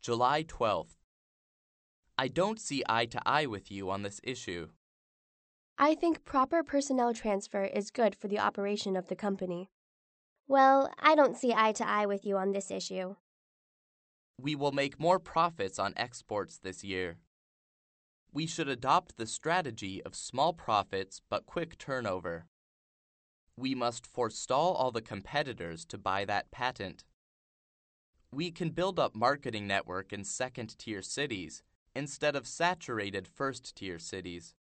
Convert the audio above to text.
July 12th. I don't see eye to eye with you on this issue. I think proper personnel transfer is good for the operation of the company. Well, I don't see eye to eye with you on this issue. We will make more profits on exports this year. We should adopt the strategy of small profits but quick turnover. We must forestall all the competitors to buy that patent. We can build up marketing network in second-tier cities instead of saturated first-tier cities.